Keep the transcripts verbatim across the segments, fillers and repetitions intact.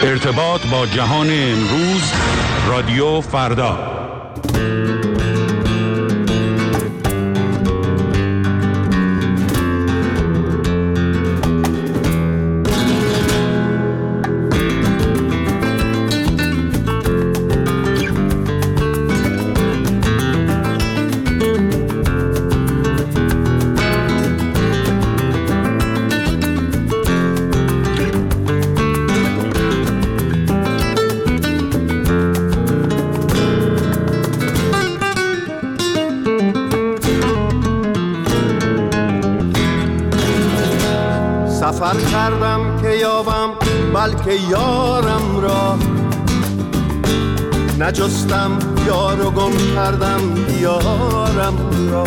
ارتباط با جهان امروز، رادیو فردا. سفر کردم که یابم بلکه یارم را، نجستم یار و گم کردم دیارم را،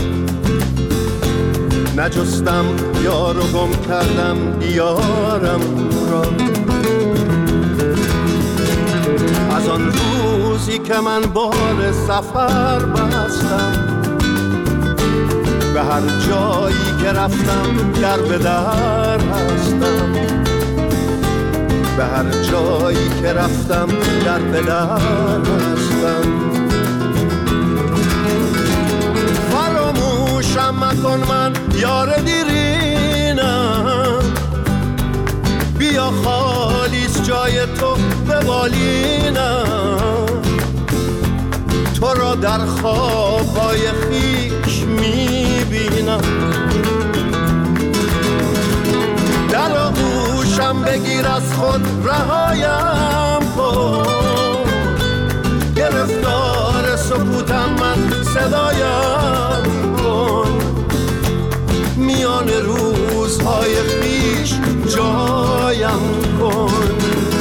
نجستم یار و گم کردم دیارم را. از آن روزی که من بال سفر بستم، به هر جایی که رفتم در به در هستم، به هر جایی که رفتم در به در هستم. فراموشم مکن من یار دیرینم، بیا خالیست جای تو به بالینم، تو را در خوابهای خیش میبینم. در آغوشم بگیر از خود رهایم کن، گرفتار سکوتم من صدایم کن، میان روزهای خیش جایم کن.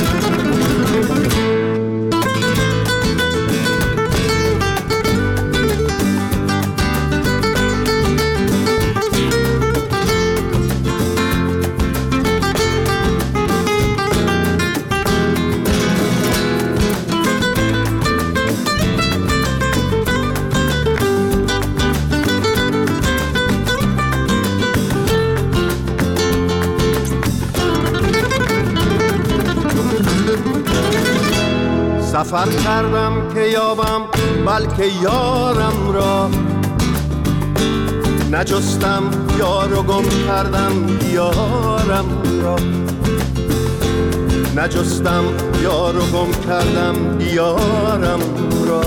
سفر کردم که یابم بلکه یارم را، نجستم یار و گم کردم دیارم را، نجستم یار و گم کردم دیارم را.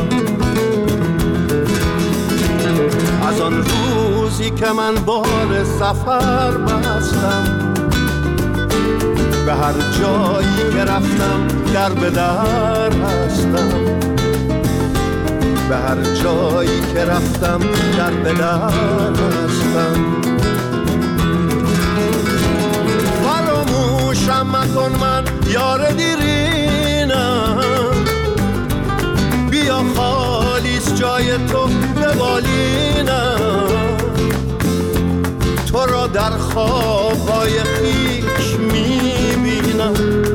از آن روزی که من بال سفر بستم، به هر جایی که رفتم در به در هستم، به هر جایی که رفتم در به در هستم. فراموشم مکن من یار دیرینم، بیا خالیست جای تو به بالینم، تو را در خوابهای خیش میبینم.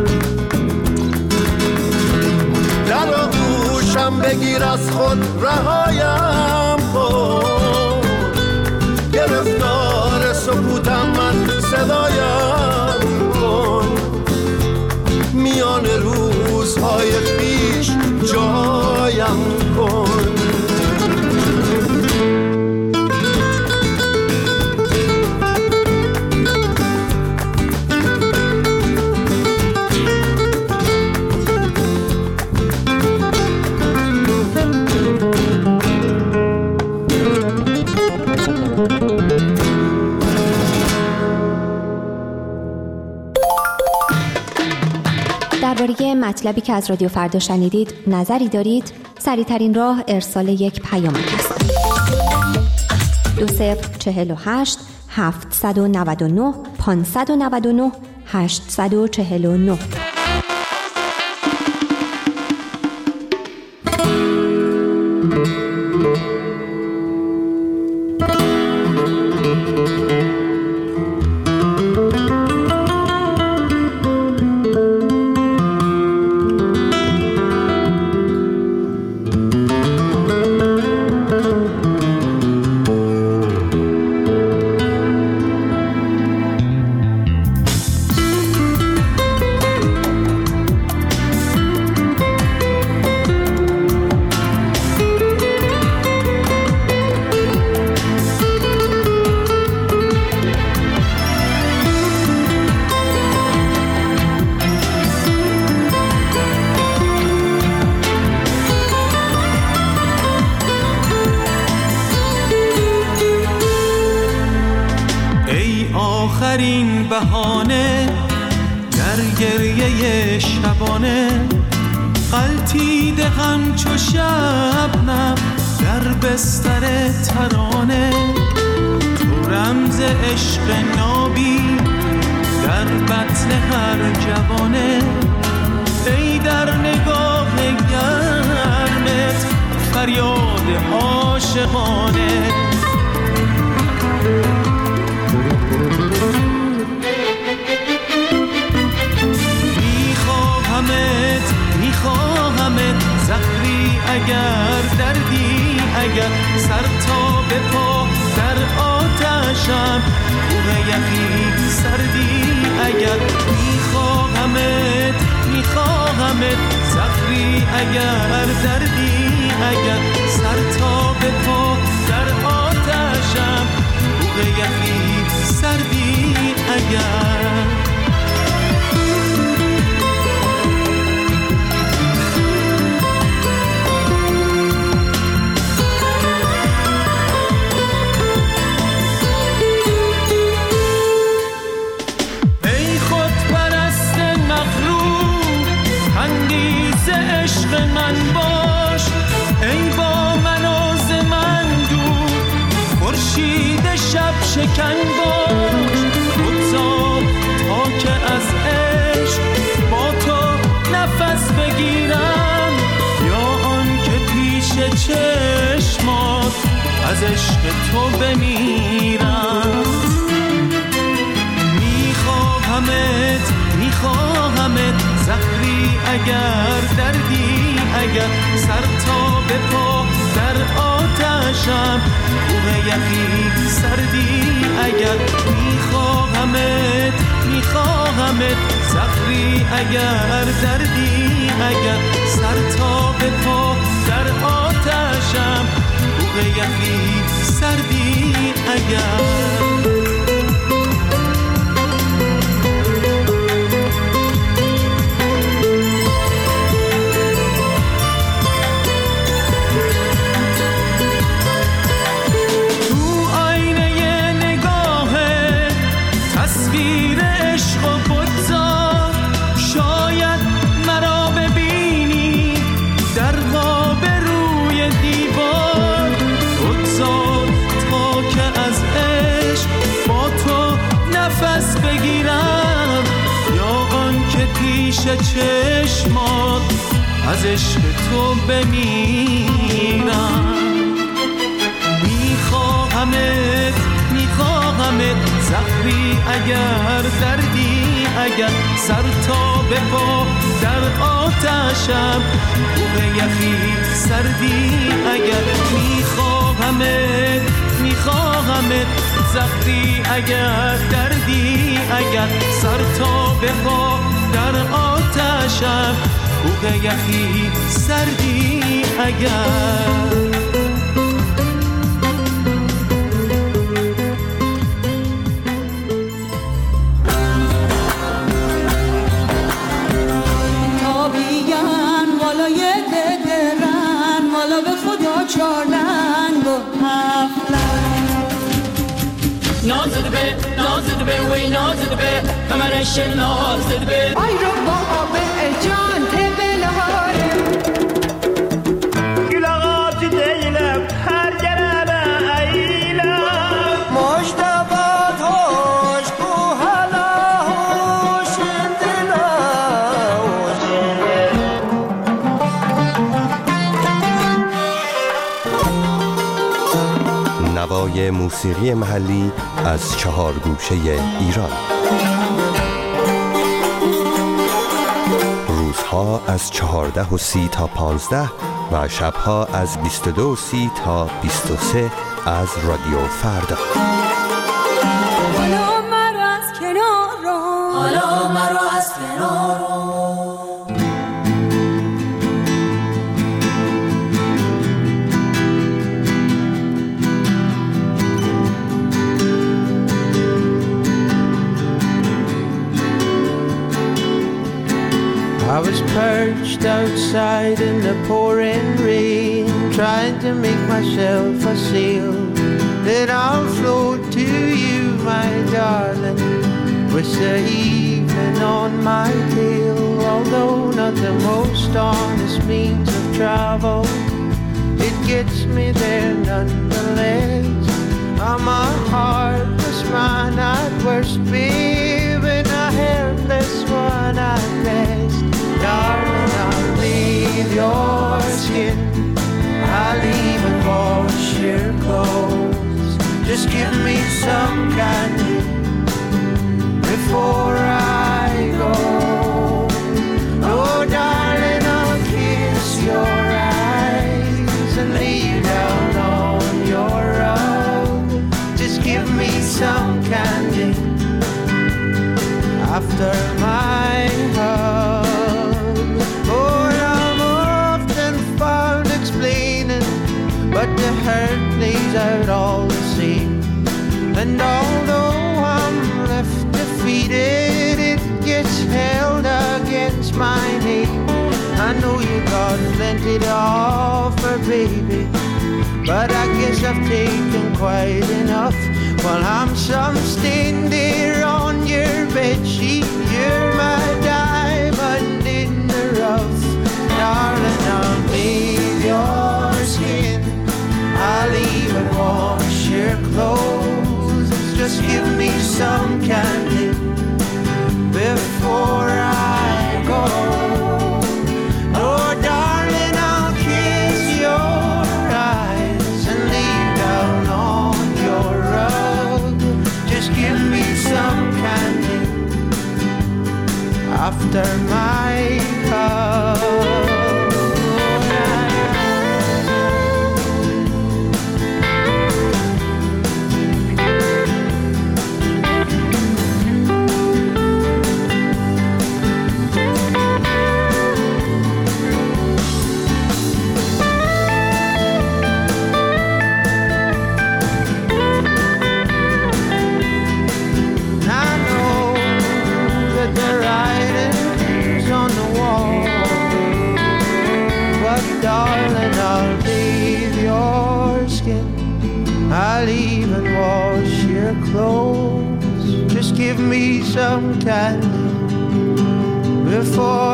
در آغوشم بگیر از خود رهایم کن، گرفتار سکوتم من صدایم کن، میان روزهای خیش جایم کن. درباره مطلبی که از رادیو فردا شنیدید نظری دارید؟ سریع‌ترین راه ارسال یک پیام است. دو صفر چهل و هشت هفتصد و نود و نه پانصد و نود و نه هشتصد و چهل و نه. گریه شبانه غلطیده همچو شبنم در بستر ترانه. تو رمز عشق نابی در بطن هر جوانه. ای در نگاه گرمت فریاد عاشقانه. میخواهمت میخواهمت زهری اگر دردی اگر سر تا به پا در آتشم کوه یخی سردی اگر. میخواهمت میخواهمت زهری اگر دردی اگر سر تا به پا در آتشم کوه یخی سردی اگر. عشق من باش ای با مناز من دور خورشید شب شکن باش. بگذار تا که از عشق با تو نفس بگیرم یا آن که پیش چشمات از عشق تو بمیرم. میخواهمت میخواهمت زهری اگر دردی اگر سر تا به پا در آتشم کوه یخی سردی اگر. میخواهمت میخواهمت زهری اگر دردی اگر سر تا به پا در آتشم کوه یخی سردی اگر. چشمات از عشق تو بمیرم. میخواهمت میخواهمت زهری اگر دردی اگر سر تا به پا در آتشم کوه یخی سردی اگر. میخواهمت میخواهمت زهری اگر دردی اگر سر تا به پا در آتشم کوه یخی سردی اگر. نازد به نازد به وی نازد به کمرش نازد به آی رو با به جان تبلهار گلغات دیلم هر جرم ایلم مجتبات هوش کو هلا هوش دلا نوای موسیقی محلی از چهار گوشه ایران. روزها از چهارده و سی تا پانزده و شبها از بیست و دو و سی تا بیست و سه از رادیو فردا. حالا مرا از کنار رو حالا مرا از کنار رو I was perched outside in the pouring rain, trying to make myself a sail that I'll float to you, my darling, with the evening darling, on my tail. Although not the most honest means of travel, it gets me there nonetheless. I'm a heartless man at worst, babe, and a helpless one at best. Darling, I'll leave your skin, I'll even wash your clothes. Just give me some candy before I go. Oh, darling, I'll kiss your eyes and lay you down on your rug. Just give me some candy after my hug. Oh, I'm often found explaining, but the hurt lays out all the same. And although I'm left defeated, it gets held against my name. I know you got plenty to offer, baby, but I guess I've taken quite enough. While I'm some stain there on your bedsheet, you're my diamond in the rough. Darling, I'll bathe your skin, I'll even wash your clothes. Just give me some candy before I go. Oh, darling, I'll kiss your eyes and lay down on your rug. Just give me some candy after my hug. Darling, I'll bathe your skin, I'll even wash your clothes. Just give me some candy before